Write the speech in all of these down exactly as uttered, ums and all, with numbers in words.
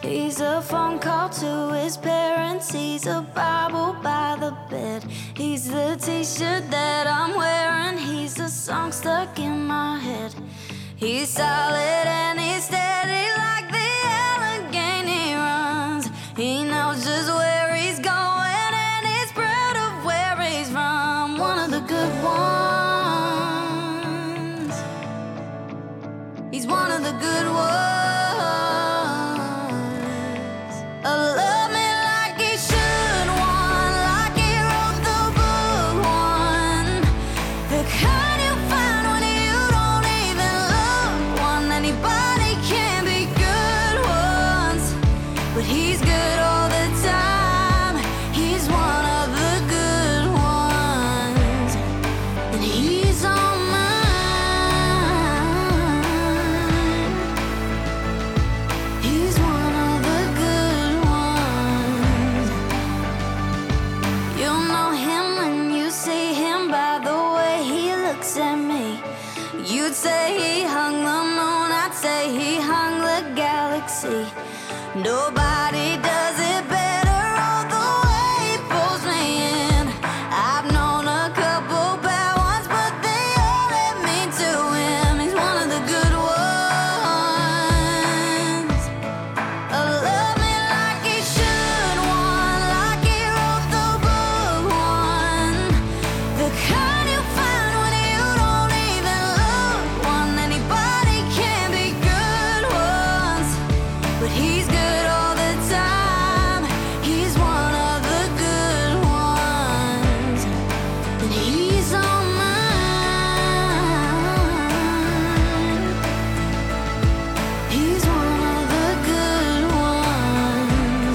He's a phone call to his parents. He's a Bible by the bed. He's the t-shirt that I'm wearing. He's a song stuck in my head. He's solid and he's steady like the Allegheny runs. He knows just where he's going and he's proud of where he's from. One of the good ones. He's one of the good ones. A love me like he should, one like he wrote the book, one the kind you find when you don't even look, one anybody can be good ones, but he's good all the time. He's one of the good ones, and he's on mine. He's one of the good ones. You'll know him when you see him by the way he looks at me. You'd say he hung the moon, I'd say he hung the galaxy. Nobody does it better, all the way he pulls me in. I've known a couple bad ones, but they all led me to him. He's one of the good ones. A love me like he should, one like he wrote the book, one the kind you find when you don't even look, one anybody can be good ones, but he's good all the time. He's one of the good ones, and he's on mine. He's one of the good ones.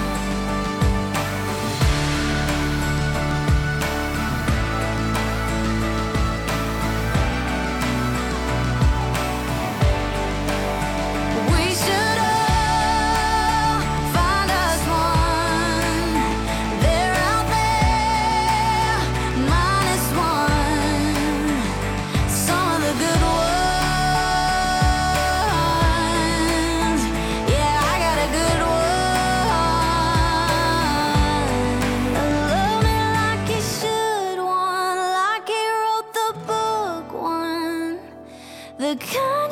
We should all find us one. They're out there, minus one. Some of the good ones. Yeah, I got a good one. Love me like he should, one like he wrote the book, one the kind